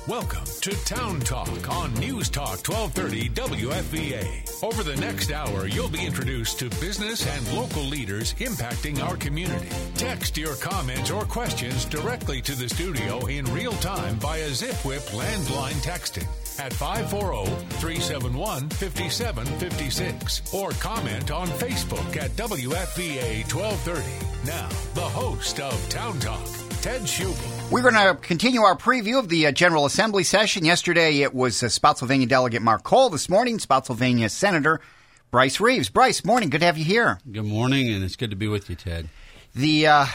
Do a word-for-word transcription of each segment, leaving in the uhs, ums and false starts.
Welcome to Town Talk on News Talk twelve thirty W F V A. Over the next hour, you'll be introduced to business and local leaders impacting our community. Text your comments or questions directly to the studio in real time via ZipWhip landline texting at five four zero, three seven one, five seven five six or comment on Facebook at W F V A twelve thirty. Now, the host of Town Talk, Ted Schubel. We're going to continue our preview of the uh, General Assembly session. Yesterday, it was uh, Spotsylvania Delegate Mark Cole. This morning, Spotsylvania Senator Bryce Reeves. Bryce, morning. Good to have you here. Good morning, and it's good to be with you, Ted. The uh,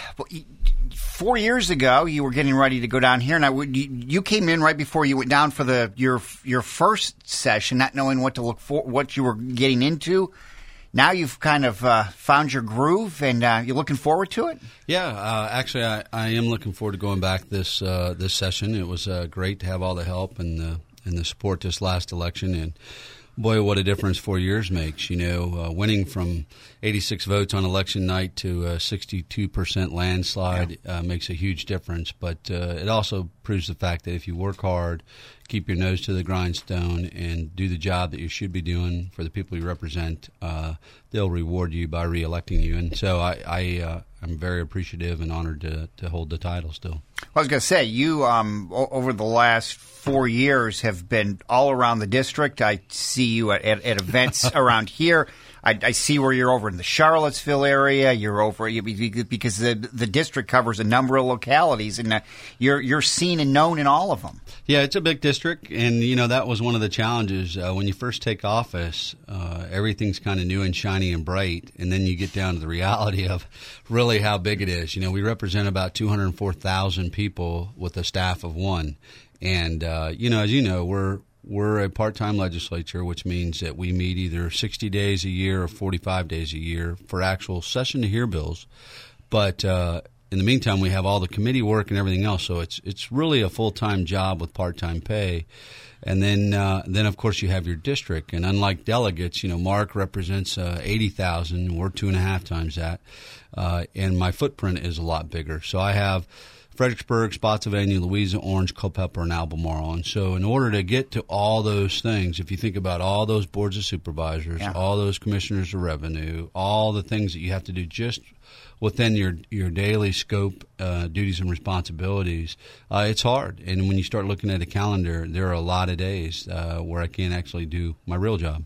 four years ago, you were getting ready to go down here, and I would, you, you came in right before you went down for the your your first session, not knowing what to look for, what you were getting into. Now you've kind of uh, found your groove, and uh, you're looking forward to it? Yeah, uh, actually, I, I am looking forward to going back this uh, this session. It was uh, great to have all the help and the, and the support this last election, and boy, what a difference four years makes. You know, uh, winning from eighty-six votes on election night to a sixty-two percent landslide yeah. uh, makes a huge difference, but uh, it also proves the fact that if you work hard, keep your nose to the grindstone, and do the job that you should be doing for the people you represent, uh, they'll reward you by reelecting you. And so I, I, uh, I'm very appreciative and honored to, to hold the title still. Well, I was going to say, you, um, o- over the last four years, have been all around the district. I see you at, at, at events around here. I, I see where you're over in the Charlottesville area. You're over because the the district covers a number of localities, and uh, you're you're seen and known in all of them. Yeah, it's a big district, and you know that was one of the challenges uh, when you first take office. Uh, everything's kind of new and shiny and bright, and then you get down to the reality of really how big it is. You know, we represent about two hundred four thousand people with a staff of one, and uh, you know, as you know, we're We're a part-time legislature, which means that we meet either sixty days a year or forty-five days a year for actual session to hear bills. But uh, in the meantime, we have all the committee work and everything else, so it's it's really a full-time job with part-time pay. And then, uh, then of course, you have your district. And unlike delegates, you know, Mark represents uh, eighty thousand. We're two and a half times that. Uh, and my footprint is a lot bigger. So I have Fredericksburg, Spotsylvania, Louisa, Orange, Culpeper, and Albemarle. And so in order to get to all those things, if you think about all those boards of supervisors, yeah. all those commissioners of revenue, all the things that you have to do just within your, your daily scope, uh, duties and responsibilities, uh, it's hard. And when you start looking at a calendar, there are a lot of days uh, where I can't actually do my real job.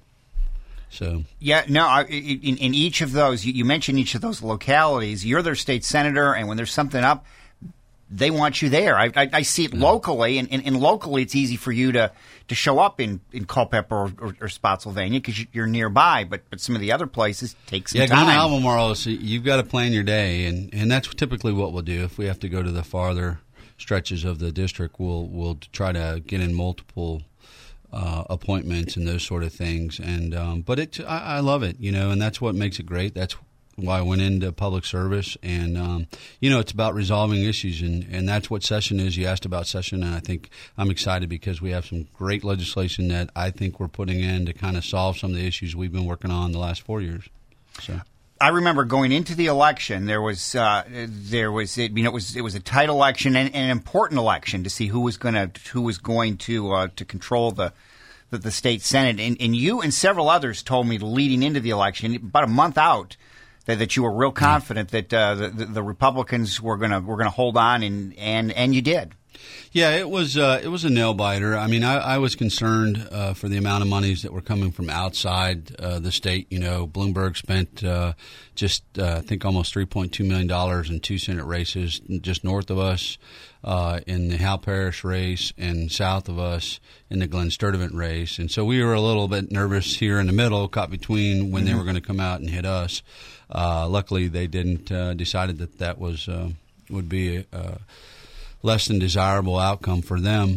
So yeah, no. I, in, in each of those, you, you mentioned each of those localities. You're their state senator, and when there's something up, they want you there. I, I, I see it locally, and, and, and locally it's easy for you to, to show up in, in Culpeper or, or, or Spotsylvania because you're nearby, but, but some of the other places take some yeah, time. Yeah, going to Albemarle, so you've got to plan your day, and, and that's typically what we'll do. If we have to go to the farther stretches of the district, we'll, we'll try to get in multiple uh, appointments and those sort of things. And um, But it, I, I love it, you know, and that's what makes it great. That's why I went into public service, and um, you know, it's about resolving issues, and, and that's what session is. You asked about session, and I think I'm excited because we have some great legislation that I think we're putting in to kind of solve some of the issues we've been working on the last four years. So I remember going into the election, there was uh, there was it, you know, it was it was a tight election and, and an important election to see who was going to who was going to uh, to control the. The, the state senate, and, and you and several others told me leading into the election, about a month out, that, that you were real confident that uh, the, the Republicans were going to were going to hold on, and, and, and you did. Yeah, it was uh, it was a nail biter. I mean, I, I was concerned uh, for the amount of monies that were coming from outside uh, the state. You know, Bloomberg spent uh, just uh, I think almost three point two million dollars in two Senate races just north of us. Uh, in the Hal Parrish race, and south of us in the Glenn Sturdivant race. And so we were a little bit nervous here in the middle, caught between when mm-hmm. they were going to come out and hit us. Uh, luckily, they didn't, uh, decided that that was uh, would be a, a less than desirable outcome for them.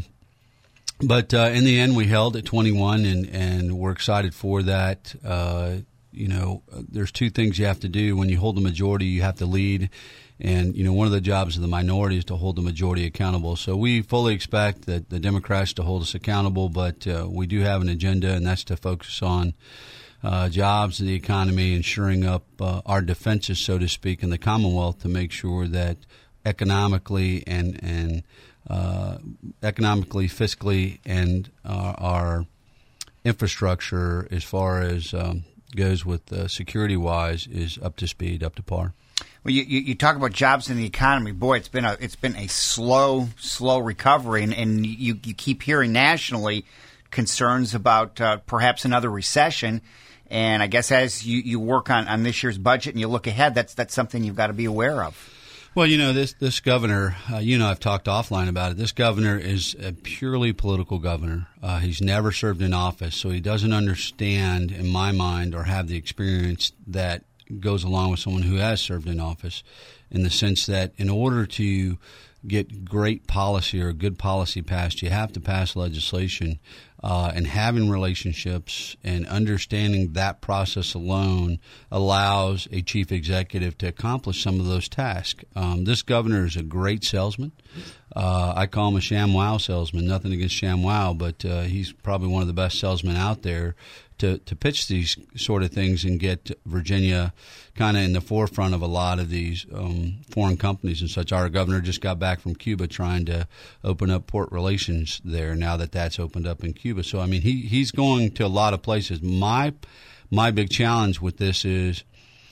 But uh, in the end, we held at twenty-one, and, and we're excited for that. Uh, you know, there's two things you have to do. When you hold the majority, you have to lead. And, you know, one of the jobs of the minority is to hold the majority accountable. So we fully expect that the Democrats to hold us accountable, but uh, we do have an agenda, and that's to focus on uh, jobs, the economy, and shoring up uh, our defenses, so to speak, in the Commonwealth to make sure that economically and, and uh, economically, fiscally, and uh, our infrastructure as far as um, goes with uh, security-wise is up to speed, up to par. Well, you, you, you talk about jobs in the economy. Boy, it's been a it's been a slow, slow recovery, and, and you, you keep hearing nationally concerns about uh, perhaps another recession. And I guess as you, you work on, on this year's budget and you look ahead, that's that's something you've got to be aware of. Well, you know, this this governor, uh, you know, I've talked offline about it. This governor is a purely political governor. Uh, he's never served in office, so he doesn't understand, in my mind, or have the experience that goes along with someone who has served in office, in the sense that in order to get great policy or good policy passed, you have to pass legislation. Uh, and having relationships and understanding that process alone allows a chief executive to accomplish some of those tasks. Um, this governor is a great salesman. Uh, I call him a ShamWow salesman. Nothing against ShamWow, but uh, he's probably one of the best salesmen out there to, to pitch these sort of things and get Virginia kind of in the forefront of a lot of these um, foreign companies and such. Our governor just got back from Cuba trying to open up port relations there now that that's opened up in Cuba. So, I mean, he, he's going to a lot of places. My, my big challenge with this is,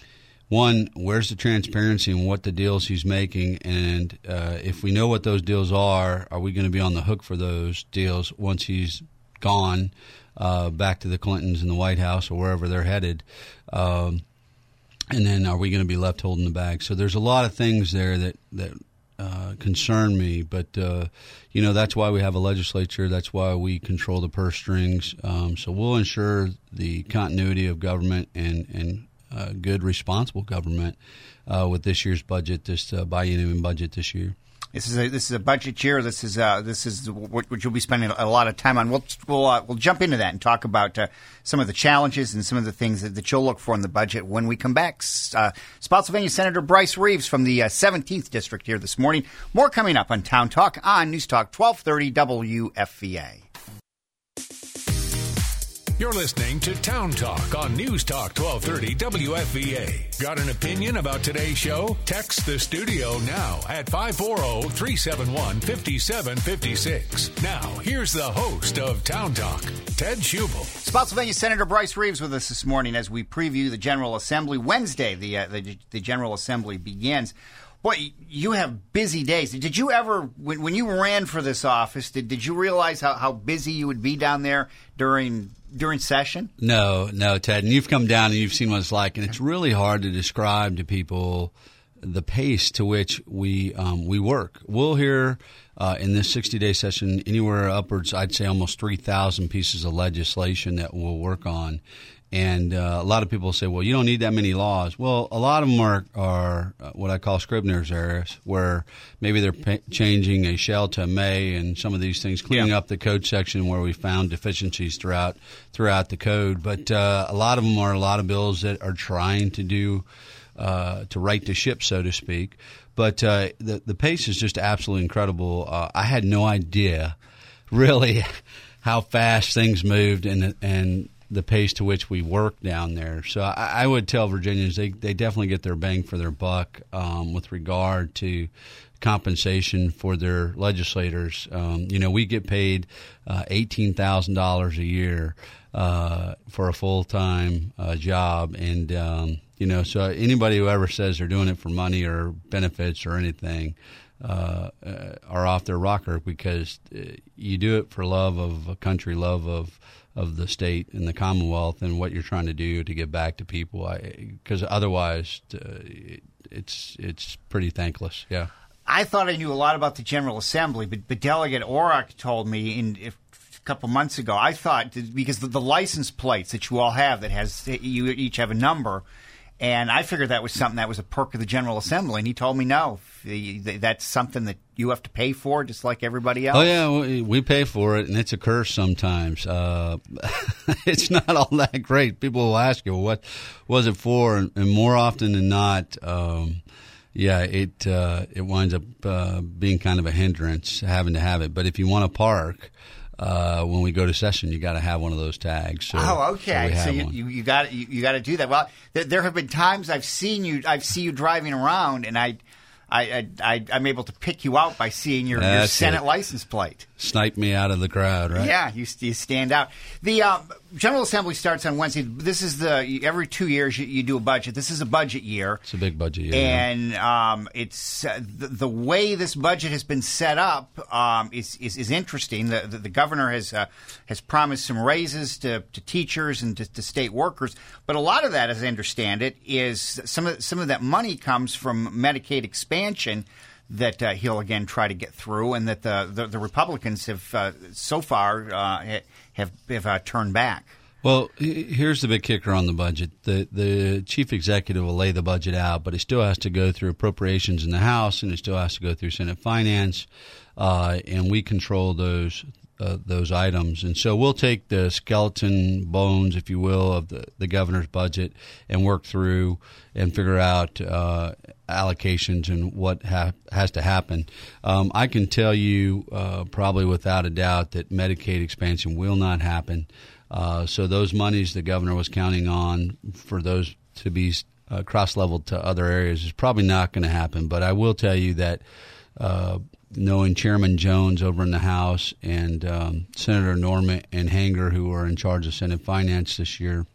one, where's the transparency in what the deals he's making? And uh, if we know what those deals are, are we going to be on the hook for those deals once he's gone uh, back to the Clintons in the White House or wherever they're headed? Um, and then are we going to be left holding the bag? So there's a lot of things there that, that uh, concern me. But, uh, you know, that's why we have a legislature. That's why we control the purse strings. Um, so we'll ensure the continuity of government and, and uh, good, responsible government uh, with this year's budget, this uh, biennium budget this year. This is a this is a budget year. This is uh, this is what, what you'll be spending a lot of time on. We'll we'll uh, we'll jump into that and talk about uh, some of the challenges and some of the things that, that you'll look for in the budget when we come back. Uh, Spotsylvania Senator Bryce Reeves from the uh, seventeenth District here this morning. More coming up on Town Talk on News Talk twelve thirty W F V A. You're listening to Town Talk on News Talk twelve thirty W F V A. Got an opinion about today's show? Text the studio now at five four zero, three seven one, five seven five six. Now, here's the host of Town Talk, Ted Schubel. Spotsylvania Senator Bryce Reeves with us this morning as we preview the General Assembly. Wednesday, the uh, the, the General Assembly begins. Boy, you have busy days. Did you ever, when, when you ran for this office, did, did you realize how, how busy you would be down there during during session? No, no, Ted. And you've come down and you've seen what it's like, and it's really hard to describe to people the pace to which we um, we work. We'll hear uh, in this sixty-day session anywhere upwards, I'd say almost three thousand pieces of legislation that we'll work on. And uh, a lot of people say, well, you don't need that many laws. Well, a lot of them are, are what I call Scribner's errors, where maybe they're pa- changing a shall to may and some of these things, cleaning yeah. up the code section where we found deficiencies throughout throughout the code. But uh, a lot of them are a lot of bills that are trying to do uh, to right the ship, so to speak. But uh, the the pace is just absolutely incredible. Uh, I had no idea, really, how fast things moved and and. the pace to which we work down there. So I, I would tell Virginians they, they definitely get their bang for their buck um, with regard to compensation for their legislators. Um, you know, we get paid uh, eighteen thousand dollars a year uh, for a full-time uh, job. And, um, you know, so anybody who ever says they're doing it for money or benefits or anything uh, uh, are off their rocker, because uh, you do it for love of a country, love of of the state and the Commonwealth, and what you're trying to do to give back to people. Because otherwise, uh, it, it's it's pretty thankless. Yeah. I thought I knew a lot about the General Assembly, but, but Delegate Orrock told me in if, a couple months ago. I thought that because the, the license plates that you all have that has you each have a number. And I figured that was something that was a perk of the General Assembly. And he told me, no, that's something that you have to pay for just like everybody else. Oh, yeah, we pay for it, and it's a curse sometimes. Uh, it's not all that great. People will ask you, well, what was it for? And, and more often than not, um, yeah, it uh, it winds up uh, being kind of a hindrance having to have it. But if you want to park, Uh, when we go to session, you got to have one of those tags. So, oh, okay. So, so you, you, you got you, you got to do that. Well, th- there have been times I've seen you. I've seen you driving around, and I, I, I, I'm able to pick you out by seeing your, your Senate it. license plate. Snipe me out of the crowd, right? Yeah, you, you stand out. The uh, General Assembly starts on Wednesday. This is the every two years you, you do a budget. This is a budget year. It's a big budget year, and um, it's uh, the, the way this budget has been set up um, is, is is interesting. The the, the governor has uh, has promised some raises to, to teachers and to, to state workers, but a lot of that, as I understand it, is some of some of that money comes from Medicaid expansion that uh, he'll again try to get through, and that the the, the Republicans have uh, so far uh, have have uh, turned back. Well, here's the big kicker on the budget. The the chief executive will lay the budget out, but it still has to go through appropriations in the House, and it still has to go through Senate Finance, uh, and we control those uh, those items. And so we'll take the skeleton bones, if you will, of the, the governor's budget and work through and figure out uh, allocations and what ha- has to happen. Um, I can tell you uh, probably without a doubt that Medicaid expansion will not happen. Uh, so those monies the governor was counting on for those to be uh, cross-leveled to other areas is probably not going to happen. But I will tell you that uh, knowing Chairman Jones over in the House and um, Senator Norman and Hanger, who are in charge of Senate Finance this year,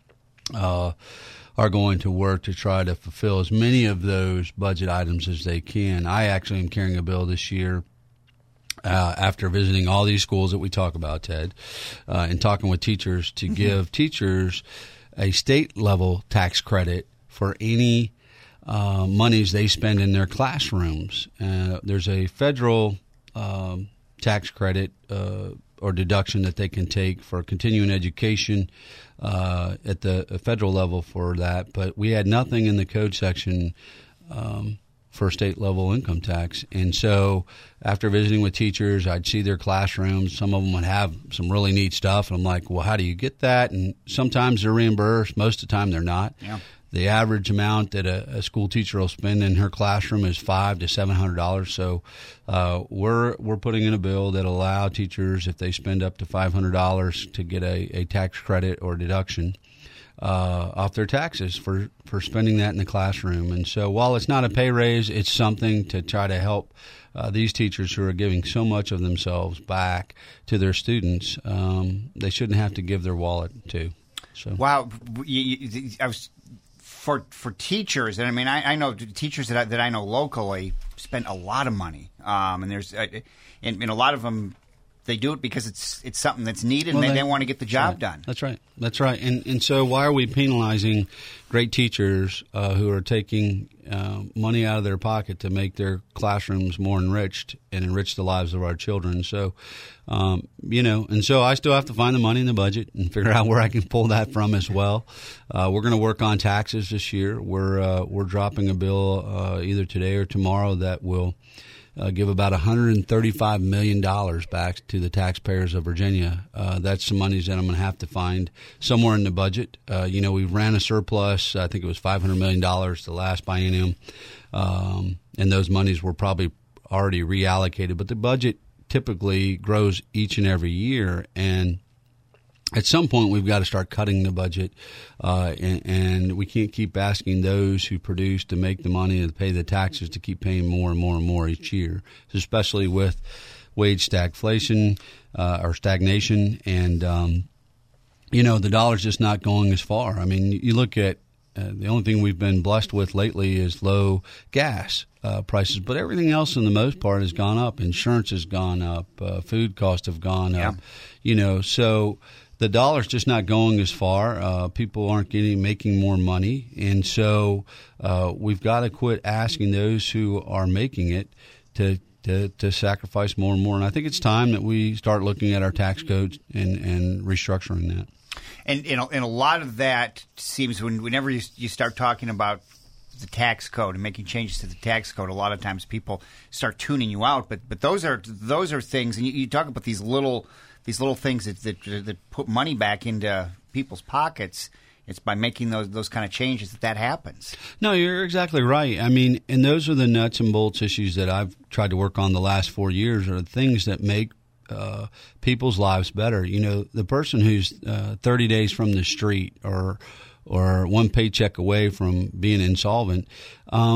uh, are going to work to try to fulfill as many of those budget items as they can. I actually am carrying a bill this year uh, after visiting all these schools that we talk about, Ted, uh, and talking with teachers to mm-hmm. give teachers a state-level tax credit for any uh, monies they spend in their classrooms. Uh, there's a federal um, tax credit uh, or deduction that they can take for continuing education uh, at the federal level for that, but we had nothing in the code section um, for state-level income tax. And so after visiting with teachers, I'd see their classrooms. Some of them would have some really neat stuff, and I'm like, well, how do you get that? And sometimes they're reimbursed. Most of the time they're not. Yeah. The average amount that a, a school teacher will spend in her classroom is five to seven hundred dollars. So uh, we're we're putting in a bill that allow teachers, if they spend up to five hundred dollars, to get a, a tax credit or deduction uh, off their taxes for, for spending that in the classroom. And so while it's not a pay raise, it's something to try to help uh, these teachers who are giving so much of themselves back to their students. Um, they shouldn't have to give their wallet to. So wow, you, you, I was. For for teachers, and I mean, I, I know teachers that I, that I know locally spend a lot of money, um, and there's, uh, and, and a lot of them, they do it because it's it's something that's needed, well, and they, they want to get the job right. done. That's right, that's right. And and so why are we penalizing great teachers uh, who are taking uh, money out of their pocket to make their classrooms more enriched and enrich the lives of our children? So, um, you know, and so I still have to find the money in the budget and figure out where I can pull that from as well. Uh, we're going to work on taxes this year. We're uh, we're dropping a bill uh, either today or tomorrow that will uh, give about one hundred thirty-five million dollars back to the taxpayers of Virginia. Uh, that's some monies that I'm going to have to find somewhere in the budget. Uh, you know, we ran a surplus. I think it was five hundred million dollars the last biennium, um, and those monies were probably already reallocated. But the budget typically grows each and every year, and at some point we've got to start cutting the budget, uh, and, and we can't keep asking those who produce to make the money and pay the taxes to keep paying more and more and more each year, especially with wage stagflation uh, or stagnation. And, um, you know, the dollar's just not going as far. I mean, you look at uh, the only thing we've been blessed with lately is low gas uh, prices, but everything else in the most part has gone up. Insurance has gone up. Uh, food costs have gone yeah. up, you know, so the dollar's just not going as far. Uh, people aren't getting making more money, and so uh, we've got to quit asking those who are making it to, to to sacrifice more and more. And I think it's time that we start looking at our tax codes and, and restructuring that. And and a, and a lot of that seems when whenever you, you start talking about the tax code and making changes to the tax code, a lot of times people start tuning you out. But but those are those are things, and you, you talk about these little. These little things that, that that put money back into people's pockets. It's by making those those kind of changes that that happens. No, you're exactly right. I mean, and those are the nuts and bolts issues that I've tried to work on the last four years are the things that make uh, people's lives better. You know, the person who's uh, thirty days from the street or or one paycheck away from being insolvent, um,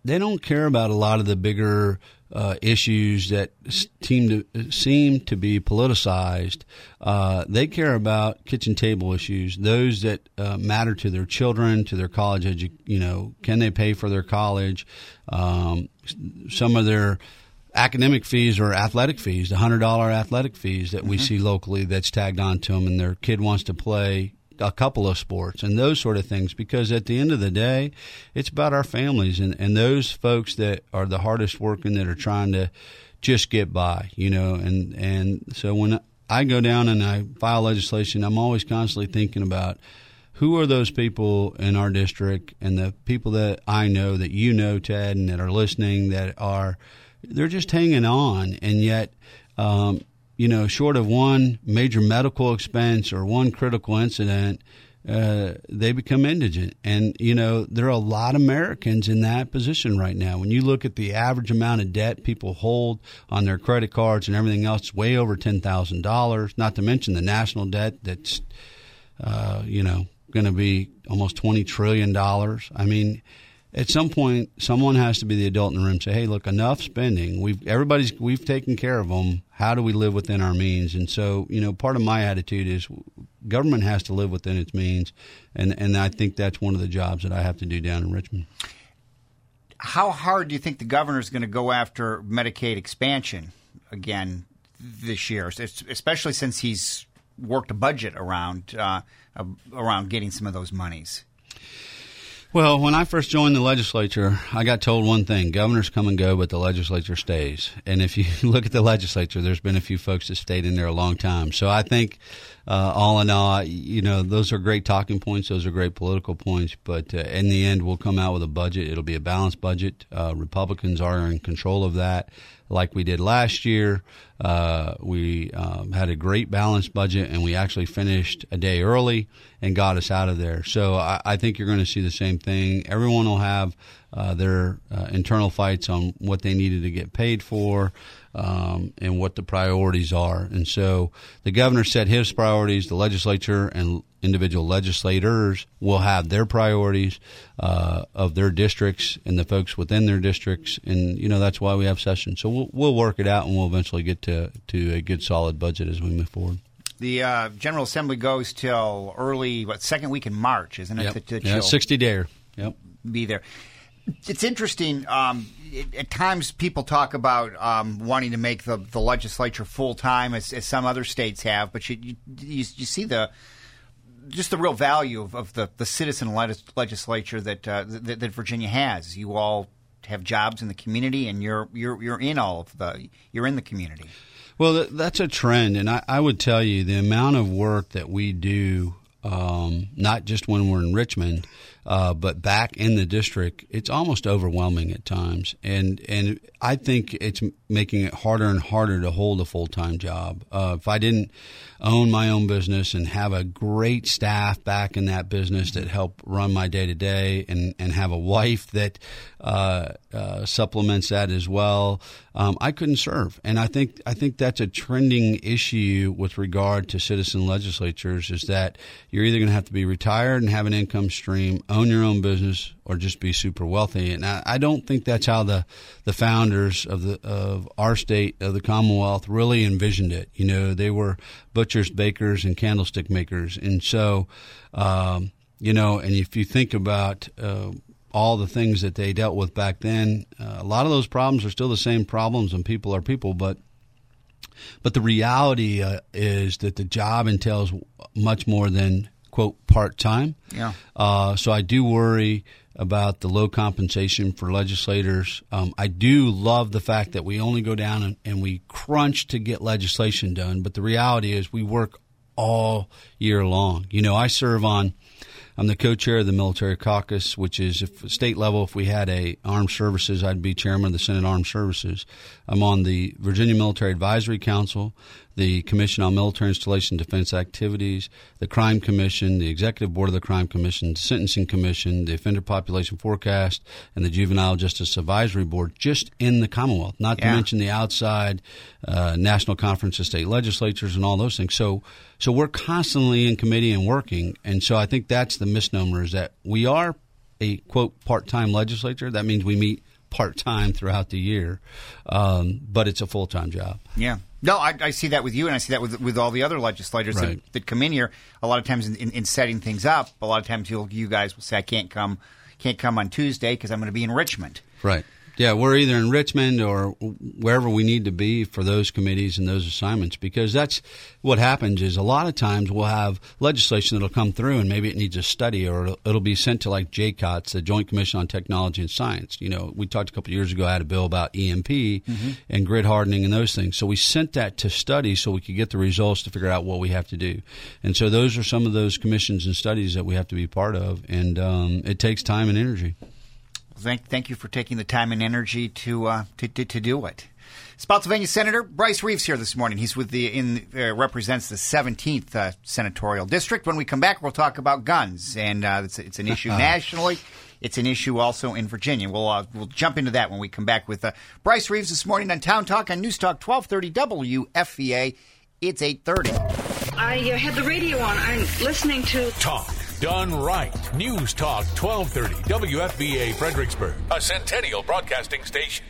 they don't care about a lot of the bigger uh, issues that seem to seem to be politicized. Uh, they care about kitchen table issues, those that uh, matter to their children, to their college edu- You know, can they pay for their college? Um, some of their academic fees or athletic fees, the one hundred dollars athletic fees that we mm-hmm. see locally that's tagged on to them, and their kid wants to play a couple of sports and those sort of things, because at the end of the day, it's about our families and, and those folks that are the hardest working, that are trying to just get by, you know, and, and so when I go down and I file legislation, I'm always constantly thinking about who are those people in our district and the people that I know, that you know, Ted, and that are listening, that are, they're just hanging on, and yet, um, you know, short of one major medical expense or one critical incident, uh, they become indigent. And, you know, there are a lot of Americans in that position right now. When you look at the average amount of debt people hold on their credit cards and everything else, it's way over ten thousand dollars, not to mention the national debt that's, uh, you know, going to be almost twenty trillion dollars. I mean, at some point, someone has to be the adult in the room and say, hey, look, enough spending. We've everybody's we've taken care of them. How do we live within our means? And so, you know, part of my attitude is government has to live within its means, and, and I think that's one of the jobs that I have to do down in Richmond. How hard do you think the governor is going to go after Medicaid expansion again this year, especially since he's worked a budget around uh, around getting some of those monies? Well, when I first joined the legislature, I got told one thing: governors come and go, but the legislature stays. And if you look at the legislature, there's been a few folks that stayed in there a long time. So I think, uh, all in all, you know, those are great talking points. Those are great political points. But uh, in the end, we'll come out with a budget. It'll be a balanced budget. Uh, Republicans are in control of that, like we did last year. Uh, we um, had a great balanced budget, and we actually finished a day early and got us out of there. So I, I think you're going to see the same thing. Everyone will have uh, their uh, internal fights on what they needed to get paid for, um, and what the priorities are. And so the governor set his priorities. The legislature and individual legislators will have their priorities uh, of their districts and the folks within their districts. And, you know, that's why we have sessions. So we'll, we'll work it out, and we'll eventually get to, to a good, solid budget as we move forward. The uh, General Assembly goes till early, what, second week in March, isn't it? Yep. That, that yeah, sixty-day. Yep. Be there. It's interesting. Um, it, at times, people talk about um, wanting to make the, the legislature full time, as, as some other states have. But you you, you, you see the just the real value of, of the, the citizen legislature that, uh, that that Virginia has. You all have jobs in the community, and you're you're you're in all of the you're in the community. Well, that's a trend, and I, I would tell you the amount of work that we do, um, not just when we're in Richmond, uh, but back in the district, it's almost overwhelming at times. And and I think it's making it harder and harder to hold a full-time job. Uh, if I didn't own my own business and have a great staff back in that business that help run my day-to-day, and, and have a wife that uh, uh, supplements that as well, um, I couldn't serve. And I think I think that's a trending issue with regard to citizen legislatures, is that you're either going to have to be retired and have an income stream, own your own business, or just be super wealthy. And I, I don't think that's how the, the founders of the of our state, of the Commonwealth, really envisioned it. You know, they were butchers, bakers, and candlestick makers. And so, um, you know, and if you think about uh, all the things that they dealt with back then, uh, a lot of those problems are still the same problems, and people are people. But but the reality uh, is that the job entails much more than, quote, part-time. Yeah. Uh, so I do worry about the low compensation for legislators. Um, I do love the fact that we only go down and, and we crunch to get legislation done. But the reality is we work all year long. You know, I serve on, I'm the co-chair of the Military Caucus, which is, if state level, if we had a armed services, I'd be chairman of the Senate Armed Services. I'm on the Virginia Military Advisory Council, the Commission on Military Installation Defense Activities, the Crime Commission, the Executive Board of the Crime Commission, the Sentencing Commission, the Offender Population Forecast, and the Juvenile Justice Advisory Board, just in the Commonwealth, not yeah. to mention the outside uh, National Conference of State Legislatures and all those things. So so we're constantly in committee and working, and so I think that's the misnomer, is that we are a, quote, part-time legislature. That means we meet part-time throughout the year, um, but it's a full-time job. Yeah. No, I, I see that with you, and I see that with with all the other legislators Right. that, that come in here. A lot of times in, in, in setting things up, a lot of times you'll, you guys will say, I can't come can't come on Tuesday because I'm going to be in Richmond. Right. Yeah, we're either in Richmond or wherever we need to be for those committees and those assignments, because that's what happens is a lot of times we'll have legislation that'll come through and maybe it needs a study, or it'll, it'll be sent to like J COTS, the Joint Commission on Technology and Science. You know, we talked a couple of years ago, I had a bill about E M P mm-hmm. and grid hardening and those things. So we sent that to study so we could get the results to figure out what we have to do. And so those are some of those commissions and studies that we have to be part of, and um, it takes time and energy. Thank, thank you for taking the time and energy to uh, to, to, to do it. Spotsylvania Senator Bryce Reeves here this morning. He's with the in uh, represents the seventeenth uh, senatorial district. When we come back, we'll talk about guns, and uh, it's, it's an issue nationally. It's an issue also in Virginia. We'll uh, we'll jump into that when we come back with uh, Bryce Reeves this morning on Town Talk on News Talk twelve thirty W F V A. It's eight thirty. I uh, had the radio on. I'm listening to Talk done right. News Talk twelve thirty W F V A Fredericksburg, a Centennial Broadcasting station.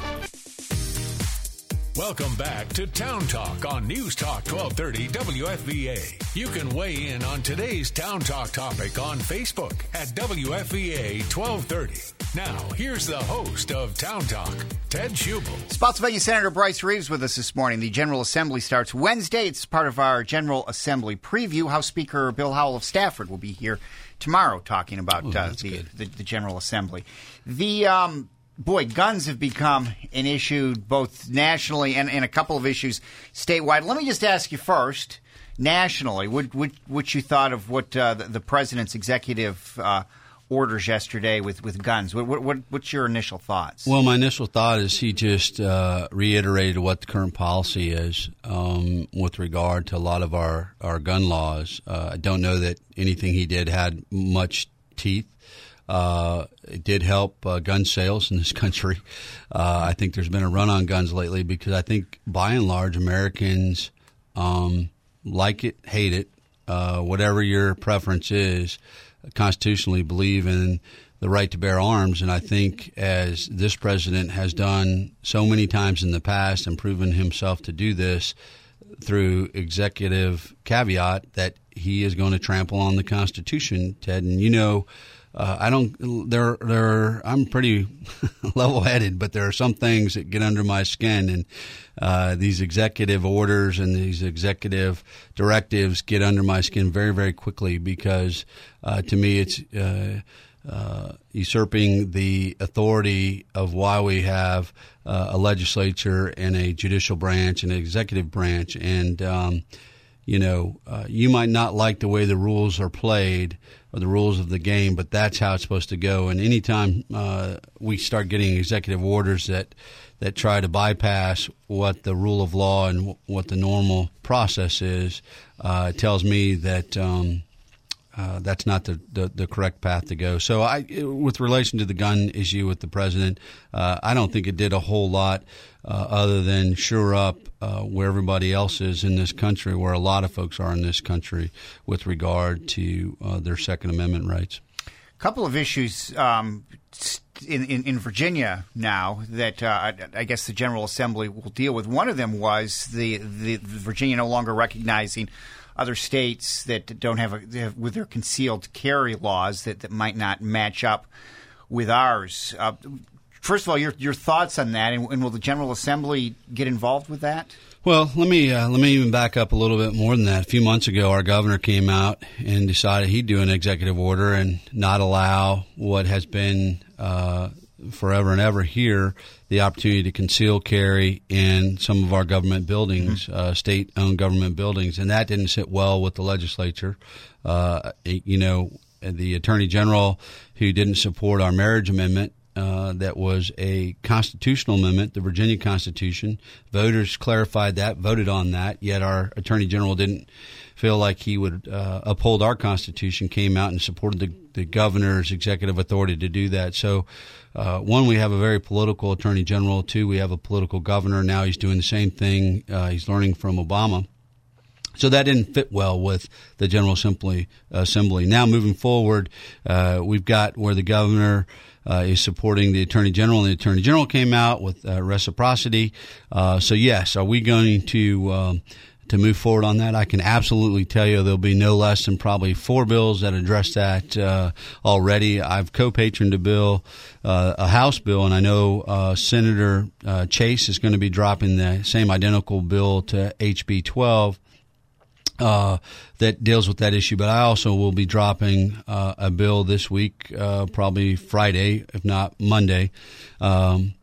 Welcome back to Town Talk on News Talk twelve thirty W F V A. You can weigh in on today's Town Talk topic on Facebook at W F V A twelve thirty. Now, here's the host of Town Talk, Ted Schubel. Spotsylvania Senator Bryce Reeves with us this morning. The General Assembly starts Wednesday. It's part of our General Assembly preview. House Speaker Bill Howell of Stafford will be here tomorrow talking about Ooh, uh, the, the, the General Assembly. The um, boy, guns have become an issue both nationally and, and a couple of issues statewide. Let me just ask you first, nationally, what, what, what you thought of what uh, the, the president's executive uh, orders yesterday with, with guns. What, what, what's your initial thoughts? Well, my initial thought is he just uh, reiterated what the current policy is um, with regard to a lot of our, our gun laws. Uh, I don't know that anything he did had much teeth. Uh, it did help uh, gun sales in this country. Uh, I think there's been a run on guns lately because I think by and large Americans um, like it, hate it, uh, whatever your preference is, constitutionally believe in the right to bear arms. And I think as this president has done so many times in the past and proven himself to do this through executive caveat, that he is going to trample on the Constitution, Ted. And you know, Uh, I don't. There, there. I'm pretty level-headed, but there are some things that get under my skin, and uh, these executive orders and these executive directives get under my skin very, very quickly because, uh, to me, it's uh, uh, usurping the authority of why we have uh, a legislature and a judicial branch and an executive branch, and um, you know, uh, you might not like the way the rules are played or the rules of the game, but that's how it's supposed to go. And anytime uh, we start getting executive orders that that try to bypass what the rule of law and w- what the normal process is, uh, it tells me that um, uh, that's not the, the, the correct path to go. So I, with relation to the gun issue with the president, uh, I don't think it did a whole lot uh, other than shore up uh, where everybody else is in this country, where a lot of folks are in this country with regard to uh, their Second Amendment rights. A couple of issues um, in, in, in Virginia now that uh, I guess the General Assembly will deal with. One of them was the, the Virginia no longer recognizing other states that don't have, a, have with their concealed carry laws that, that might not match up with ours. Uh, first of all, your your thoughts on that, and, and will the General Assembly get involved with that? Well, let me uh, let me even back up a little bit more than that. A few months ago, our governor came out and decided he'd do an executive order and not allow what has been uh, forever and ever here the opportunity to conceal carry in some of our government buildings, mm-hmm. uh, state-owned government buildings, and that didn't sit well with the legislature. Uh, you know, the Attorney General, who didn't support our marriage amendment, Uh, that was a constitutional amendment, the Virginia Constitution. Voters clarified that, voted on that, yet our Attorney General didn't feel like he would uh, uphold our Constitution, came out and supported the, the governor's executive authority to do that. So, uh, one, we have a very political Attorney General. Two, we have a political governor. Now he's doing the same thing. Uh, he's learning from Obama. So that didn't fit well with the General Assembly. Assembly. Now, moving forward, uh, we've got where the governor uh, is supporting the Attorney General, and the Attorney General came out with uh, reciprocity. Uh, so, yes, are we going to um, to move forward on that? I can absolutely tell you there'll be no less than probably four bills that address that uh, already. I've co-patroned a bill, uh, a House bill, and I know uh, Senator uh, Chase is going to be dropping the same identical bill to H B twelve. Uh, that deals with that issue. But I also will be dropping uh, a bill this week, uh, probably Friday, if not Monday, um,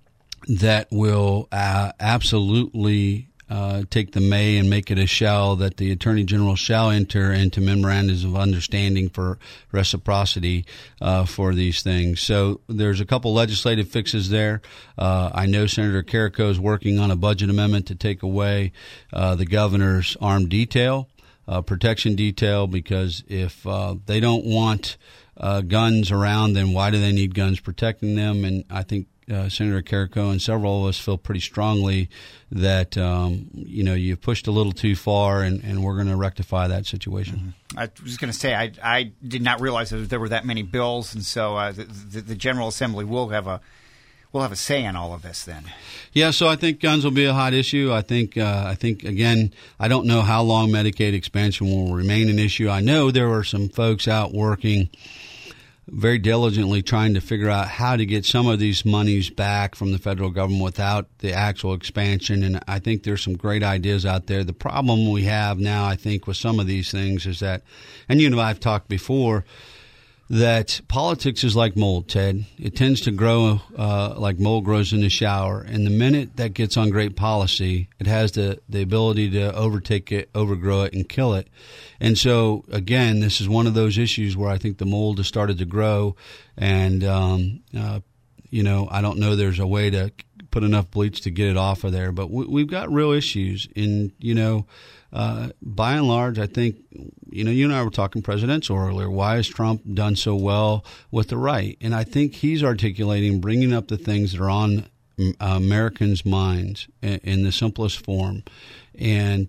that will uh, absolutely uh, take the may and make it a shall, that the Attorney General shall enter into memorandums of understanding for reciprocity uh, for these things. So there's a couple legislative fixes there. Uh, I know Senator Carrico is working on a budget amendment to take away uh, the governor's armed detail, uh, protection detail, because if uh, they don't want uh, guns around, then why do they need guns protecting them? And I think Uh, Senator Carrico and several of us feel pretty strongly that, um, you know, you've pushed a little too far, and, and we're going to rectify that situation. Mm-hmm. I was going to say, I, I did not realize that there were that many bills, and so uh, the, the, the General Assembly will have a will have a say in all of this then. Yeah, so I think guns will be a hot issue. I think, uh, I think again, I don't know how long Medicaid expansion will remain an issue. I know there were some folks out working very diligently trying to figure out how to get some of these monies back from the federal government without the actual expansion. And I think there's some great ideas out there. The problem we have now, I think, with some of these things is that, and you and I have talked before, that politics is like mold, Ted. It tends to grow uh, like mold grows in the shower. And the minute that gets on great policy, it has the, the ability to overtake it, overgrow it, and kill it. And so, again, this is one of those issues where I think the mold has started to grow. And, um, uh, you know, I don't know there's a way to put enough bleach to get it off of there. But we, we've got real issues. And, you know, uh, by and large, I think, you know, you and I were talking presidential earlier. Why has Trump done so well with the right? And I think he's articulating, bringing up the things that are on uh, Americans' minds in, in the simplest form. And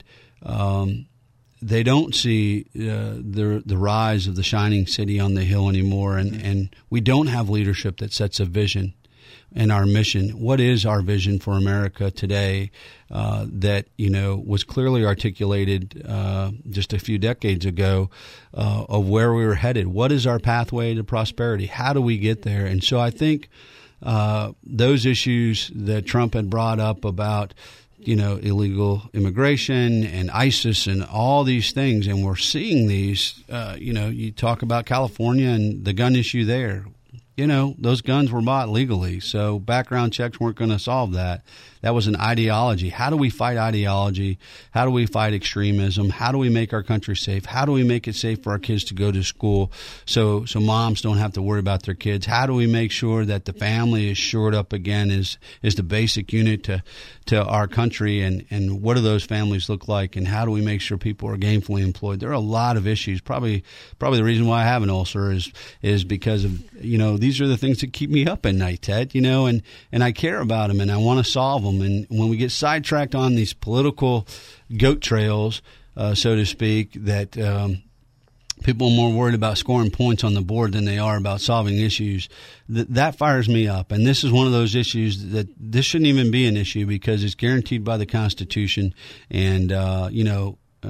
um, they don't see uh, the the rise of the shining city on the hill anymore. And, and we don't have leadership that sets a vision and our mission. What is our vision for America today uh, that, you know, was clearly articulated uh, just a few decades ago uh, of where we were headed? What is our pathway to prosperity? How do we get there? And so I think uh, those issues that Trump had brought up about, you know, illegal immigration and ISIS and all these things, and we're seeing these, uh, you know, you talk about California and the gun issue there. You know, those guns were bought legally, so background checks weren't going to solve that. That was an ideology. How do we fight ideology? How do we fight extremism? How do we make our country safe? How do we make it safe for our kids to go to school so so moms don't have to worry about their kids? How do we make sure that the family is shored up again is is the basic unit to to our country, and, and what do those families look like, and how do we make sure people are gainfully employed? There are a lot of issues. Probably probably the reason why I have an ulcer is is because of, you know, these are the things that keep me up at night, Ted, you know, and, and I care about them and I want to solve them. And when we get sidetracked on these political goat trails, uh, so to speak, that um, people are more worried about scoring points on the board than they are about solving issues, th- that fires me up. And this is one of those issues that this shouldn't even be an issue because it's guaranteed by the Constitution. And, uh, you know, uh,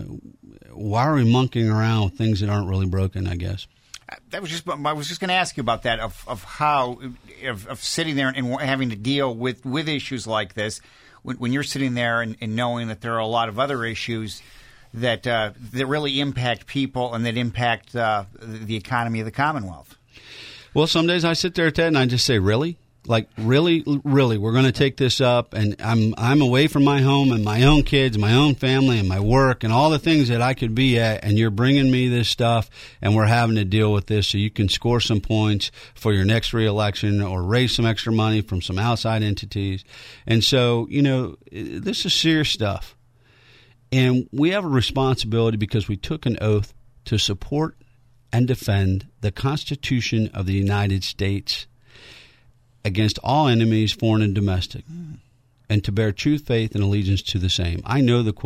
why are we monkeying around with things that aren't really broken, I guess? That was just. I was just going to ask you about that of of how of, of sitting there and having to deal with, with issues like this when, when you're sitting there and, and knowing that there are a lot of other issues that uh, that really impact people and that impact uh, the economy of the Commonwealth. Well, some days I sit there, Ted, and I just say, really? Like, really, really, we're going to take this up, and I'm I'm away from my home and my own kids, my own family, and my work, and all the things that I could be at, and you're bringing me this stuff, and we're having to deal with this so you can score some points for your next reelection or raise some extra money from some outside entities. And so, you know, this is serious stuff. And we have a responsibility because we took an oath to support and defend the Constitution of the United States against all enemies, foreign and domestic, mm. and to bear true faith and allegiance to the same. I know the quote.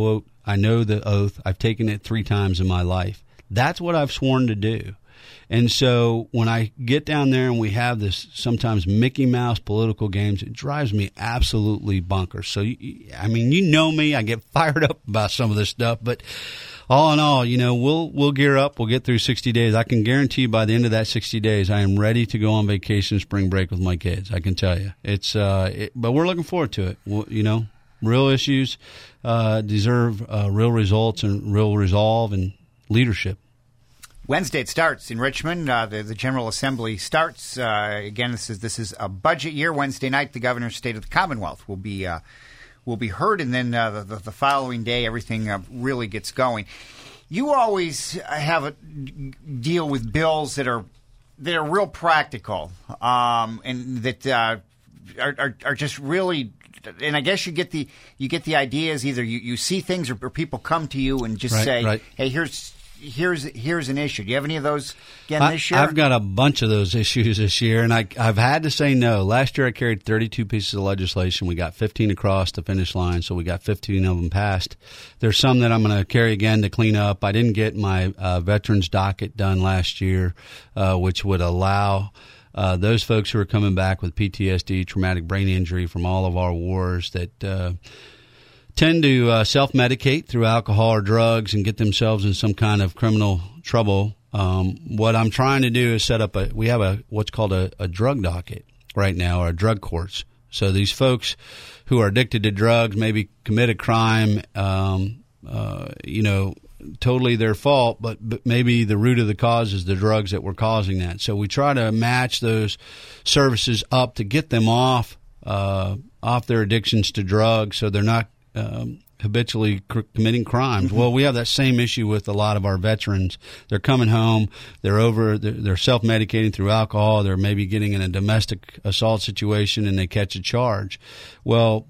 I know the oath. I've taken it three times in my life. That's what I've sworn to do. And so when I get down there and we have this sometimes Mickey Mouse political games, it drives me absolutely bonkers. So, I mean, you know me. I get fired up about some of this stuff. But all in all, you know, we'll we'll gear up. We'll get through sixty days. I can guarantee you by the end of that sixty days, I am ready to go on vacation, spring break with my kids. I can tell you. It's, uh, it, but we're looking forward to it. We'll, you know, real issues uh, deserve uh, real results and real resolve and leadership. Wednesday it starts in Richmond. Uh, the, the General Assembly starts. Uh, again, this is this is a budget year. Wednesday night, the Governor's State of the Commonwealth will be uh, will be heard, and then uh, the, the following day, everything uh, really gets going. You always have a deal with bills that are that are real practical, um, and that uh, are, are are just really. And I guess you get the you get the ideas. Either you, you see things, or, or people come to you and just right, say, right. "Hey, here's." Here's here's an issue. Do you have any of those again I, this year? I've got a bunch of those issues this year, and I, I've had to say no. Last year I carried thirty-two pieces of legislation. We got fifteen across the finish line, so we got fifteen of them passed. There's some that I'm going to carry again to clean up. I didn't get my uh, veterans docket done last year, uh, which would allow uh, those folks who are coming back with P T S D, traumatic brain injury from all of our wars that uh, – tend to uh, self-medicate through alcohol or drugs and get themselves in some kind of criminal trouble. Um, what I'm trying to do is set up a – we have a what's called a, a drug docket right now, or a drug courts. So these folks who are addicted to drugs maybe commit a crime, um, uh, you know, totally their fault, but, but maybe the root of the cause is the drugs that were causing that. So we try to match those services up to get them off uh, off their addictions to drugs so they're not – Um, habitually cr- committing crimes. Mm-hmm. Well, we have that same issue with a lot of our veterans. They're coming home, they're over, they're, they're self-medicating through alcohol, they're maybe getting in a domestic assault situation and they catch a charge. Well,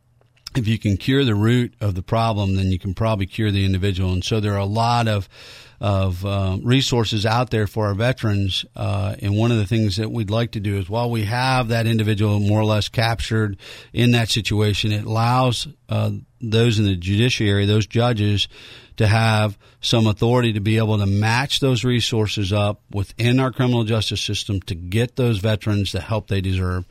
if you can cure the root of the problem, then you can probably cure the individual. And so there are a lot of of uh, resources out there for our veterans. Uh, and one of the things that we'd like to do is while we have that individual more or less captured in that situation, it allows uh, those in the judiciary, those judges, to have some authority to be able to match those resources up within our criminal justice system to get those veterans the help they deserve.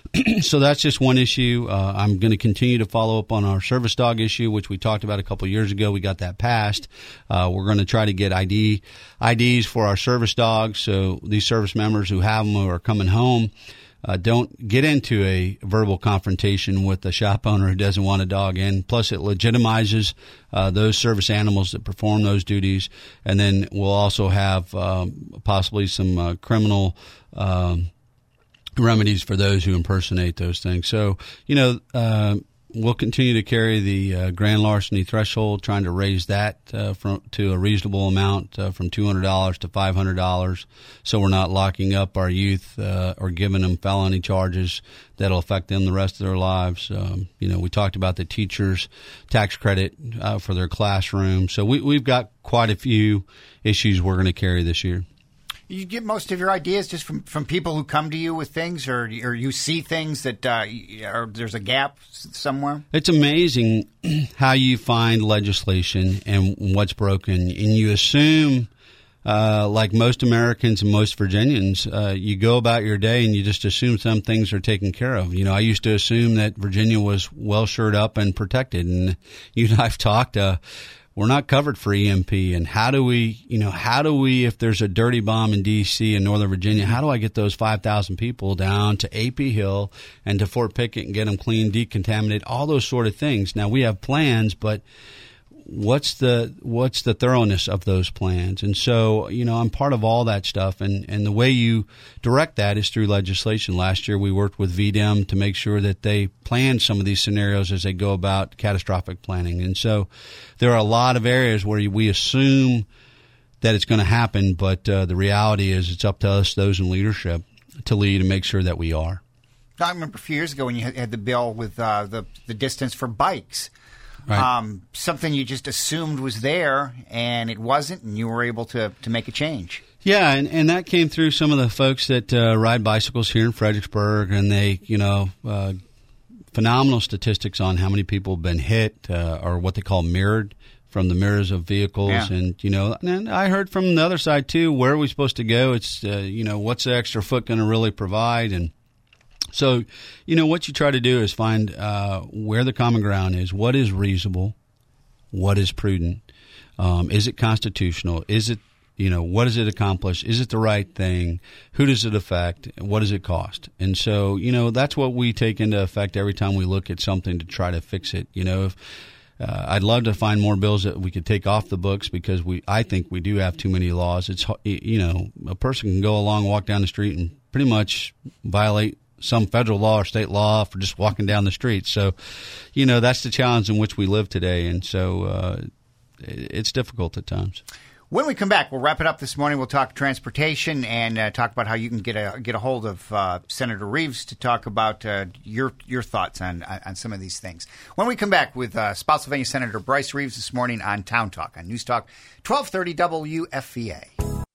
So that's just one issue. Uh, I'm going to continue to follow up on our service dog issue, which we talked about a couple of years ago. We got that passed. Uh, we're going to try to get I D I Ds for our service dogs. So these service members who have them who are coming home Uh, don't get into a verbal confrontation with a shop owner who doesn't want a dog in. Plus, it legitimizes uh, those service animals that perform those duties. And then we'll also have um, possibly some uh, criminal um, remedies for those who impersonate those things. So, you know, uh, we'll continue to carry the uh, grand larceny threshold, trying to raise that uh, from to a reasonable amount uh, from two hundred dollars to five hundred dollars, so we're not locking up our youth uh, or giving them felony charges that'll affect them the rest of their lives. Um, you know, we talked about the teachers' tax credit uh, for their classroom. So we, we've got quite a few issues we're going to carry this year. You get most of your ideas just from, from people who come to you with things, or or you see things that uh, or there's a gap somewhere? It's amazing how you find legislation and what's broken, and you assume, uh, like most Americans and most Virginians, uh, you go about your day and you just assume some things are taken care of. You know, I used to assume that Virginia was well shored up and protected, and you and I've talked. Uh, We're not covered for E M P, and how do we, you know, how do we, if there's a dirty bomb in D C and Northern Virginia, how do I get those five thousand people down to A P Hill and to Fort Pickett and get them clean, decontaminated, all those sort of things. Now, we have plans, but what's the what's the thoroughness of those plans? And so, you know, I'm part of all that stuff, and, and the way you direct that is through legislation. Last year, we worked with V D E M to make sure that they plan some of these scenarios as they go about catastrophic planning. And so there are a lot of areas where we assume that it's going to happen, but uh, the reality is it's up to us, those in leadership, to lead and make sure that we are. I remember a few years ago when you had the bill with uh, the, the distance for bikes. Right. Um, something you just assumed was there, and it wasn't, and you were able to, to make a change. Yeah, and, and that came through some of the folks that uh, ride bicycles here in Fredericksburg, and they, you know, uh, phenomenal statistics on how many people have been hit uh, or what they call mirrored from the mirrors of vehicles. Yeah. And, you know, and I heard from the other side, too, where are we supposed to go? It's, uh, you know, what's the extra foot going to really provide? And so, you know, what you try to do is find uh, where the common ground is, what is reasonable, what is prudent, um, is it constitutional, is it, you know, what does it accomplish, is it the right thing, who does it affect, what does it cost? And so, you know, that's what we take into effect every time we look at something to try to fix it. You know, if Uh, I'd love to find more bills that we could take off the books because we, I think we do have too many laws. It's, you know, a person can go along, walk down the street and pretty much violate some federal law or state law for just walking down the street. So, you know, that's the challenge in which we live today. And so uh, it's difficult at times. When we come back, we'll wrap it up this morning. We'll talk transportation and uh, talk about how you can get a get a hold of uh, Senator Reeves to talk about uh, your your thoughts on on some of these things. When we come back with uh, Spotsylvania Senator Bryce Reeves this morning on Town Talk on News Talk twelve thirty W F V A.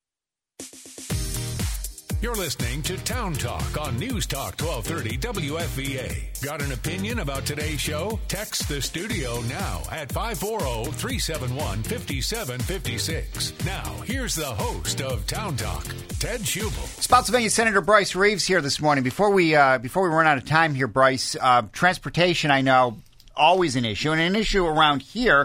You're listening to Town Talk on News Talk twelve thirty W F V A. Got an opinion about today's show? Text the studio now at five four zero, three seven one, five seven five six. Now, here's the host of Town Talk, Ted Schubel. Spotsylvania Senator Bryce Reeves here this morning. Before we uh, before we run out of time here, Bryce, uh, transportation, I know, always an issue, and an issue around here.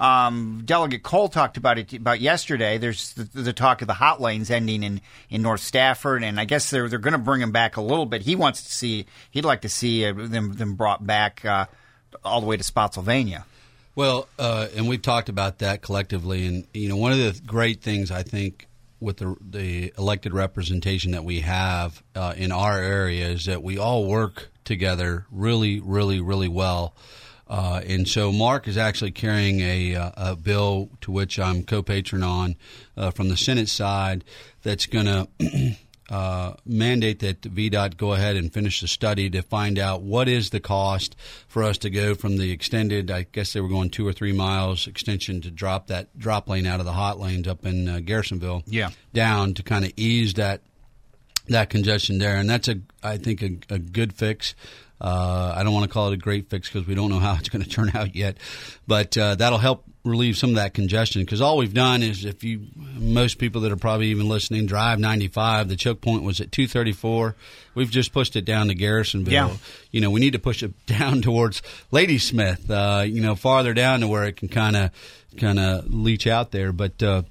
Um, Delegate Cole talked about it about yesterday. There's the, the talk of the hot lanes ending in, in North Stafford, and I guess they're they're going to bring them back a little bit. He wants to see he'd like to see uh, them them brought back uh, all the way to Spotsylvania. Well, uh, and we've talked about that collectively, and you know, one of the great things I think with the the elected representation that we have uh, in our area is that we all work together really, really, really well. Uh, and so Mark is actually carrying a, a bill to which I'm co-patron on uh, from the Senate side that's going to uh, mandate that V DOT go ahead and finish the study to find out what is the cost for us to go from the extended, I guess they were going two or three miles extension to drop that drop lane out of the hot lanes up in uh, Garrisonville yeah. down to kind of ease that that congestion there. And that's, a I think, a, a good fix. Uh, I don't want to call it a great fix because we don't know how it's going to turn out yet, but uh, that'll help relieve some of that congestion. Because all we've done is, if you, most people that are probably even listening, drive ninety-five. The choke point was at two thirty-four. We've just pushed it down to Garrisonville. Yeah. You know, we need to push it down towards Ladysmith. Uh, you know, farther down to where it can kind of kind of leach out there, but. Uh,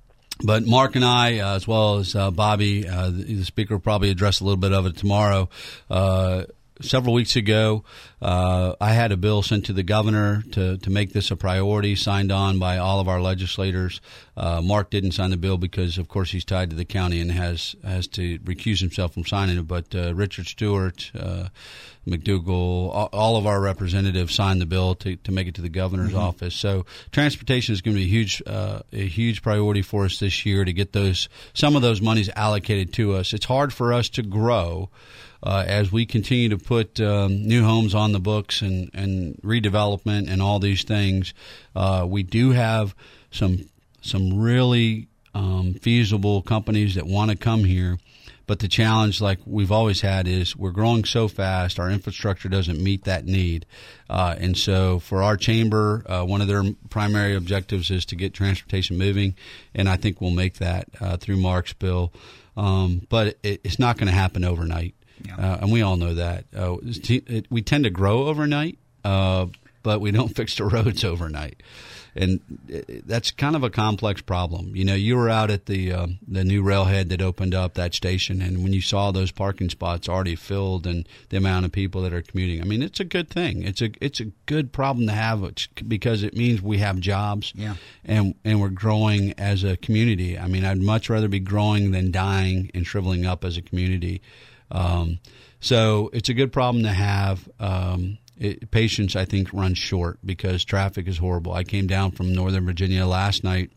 But Mark and I, uh, as well as uh, Bobby, uh, the, the speaker, will probably address a little bit of it tomorrow. Uh, several weeks ago, uh, I had a bill sent to the governor to, to make this a priority, signed on by all of our legislators. Uh, Mark didn't sign the bill because, of course, he's tied to the county and has has to recuse himself from signing it. But uh, Richard Stewart, uh, McDougall, all, all of our representatives signed the bill to, to make it to the governor's mm-hmm. office. So transportation is going to be a huge uh, a huge priority for us this year to get those some of those monies allocated to us. It's hard for us to grow uh, as we continue to put um, new homes on the books and, and redevelopment and all these things. Uh, we do have some some really um, feasible companies that want to come here. But the challenge, like we've always had, is we're growing so fast, our infrastructure doesn't meet that need. Uh, and so for our chamber, uh, one of their primary objectives is to get transportation moving, and I think we'll make that uh, through Mark's bill. Um, but it, it's not going to happen overnight, yeah. uh, and we all know that. Uh, it, we tend to grow overnight, uh, but we don't fix the roads overnight. And that's kind of a complex problem. You know, you were out at the uh, the new railhead that opened up that station, and when you saw those parking spots already filled and the amount of people that are commuting, I mean, it's a good thing. It's a it's a good problem to have because it means we have jobs, yeah. and and we're growing as a community. I mean, I'd much rather be growing than dying and shriveling up as a community. Um, so it's a good problem to have. Um, It, patience, I think, runs short because traffic is horrible. I came down from Northern Virginia last night,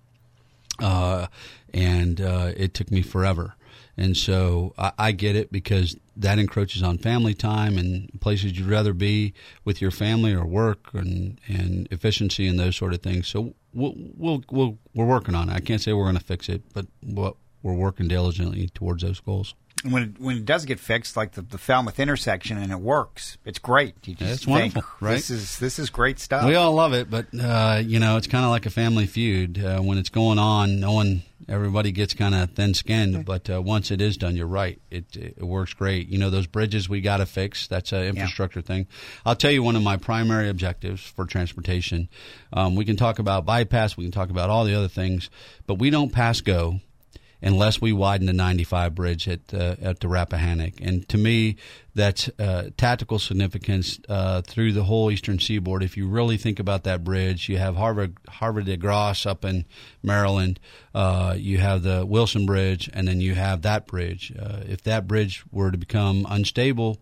uh, and uh, it took me forever. And so I, I get it because that encroaches on family time and places you'd rather be with your family or work and, and efficiency and those sort of things. So we'll, we'll, we'll, we're working on it. I can't say we're going to fix it, but we're working diligently towards those goals. when it, when it does get fixed, like the, the Falmouth intersection, and it works, it's great. You just It's think, wonderful, right? This is this is great stuff. We all love it, but uh, you know, it's kind of like a family feud. Uh, when it's going on, no one, everybody gets kind of thin-skinned. But uh, once it is done, you're right. It it works great. You know, those bridges we got to fix. That's an infrastructure yeah. thing. I'll tell you one of my primary objectives for transportation. Um, we can talk about bypass. We can talk about all the other things, but we don't pass go unless we widen the ninety-five bridge at uh, at the Rappahannock. And to me, that's uh, tactical significance uh, through the whole eastern seaboard. If you really think about that bridge, you have Harvard Harvard de Grasse up in Maryland, uh, you have the Wilson Bridge, and then you have that bridge. Uh, if that bridge were to become unstable,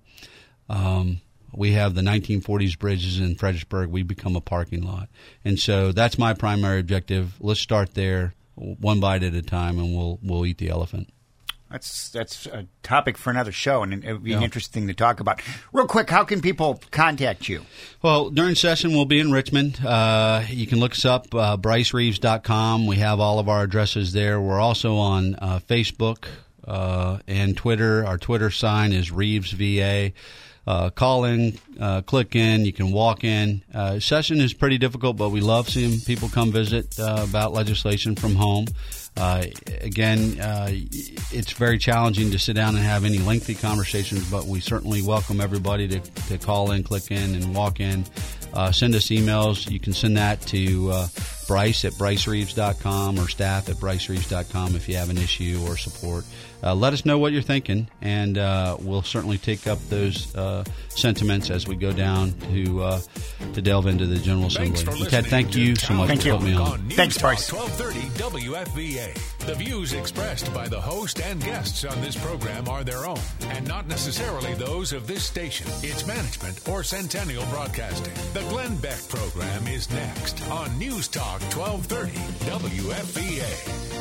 um, we have the nineteen forties bridges in Fredericksburg. We become a parking lot. And so that's my primary objective. Let's start there, one bite at a time, and we'll we'll eat the elephant. That's that's a topic for another show, and it would be yeah. an interesting to talk about. Real quick, how can people contact you? Well, during session, we'll be in Richmond. Uh, you can look us up, uh, bryce reeves dot com. We have all of our addresses there. We're also on uh, Facebook uh, and Twitter. Our Twitter sign is Reeves V A. Uh, call in, uh, click in, you can walk in. Uh, session is pretty difficult, but we love seeing people come visit uh, about legislation from home. Uh, again, uh, it's very challenging to sit down and have any lengthy conversations, but we certainly welcome everybody to, to call in, click in, and walk in. Uh, send us emails. You can send that to uh, Bryce at bryce reeves dot com or staff at bryce reeves dot com if you have an issue or support. Uh, let us know what you're thinking, and uh, we'll certainly take up those uh, sentiments as we go down to uh, to delve into the General Assembly. And Ted, thank you so much thank for you. putting me on. on Thanks, Bryce. twelve thirty W F V A. The views expressed by the host and guests on this program are their own, and not necessarily those of this station, its management, or Centennial Broadcasting. The Glenn Beck program is next on News Talk twelve thirty W F V A.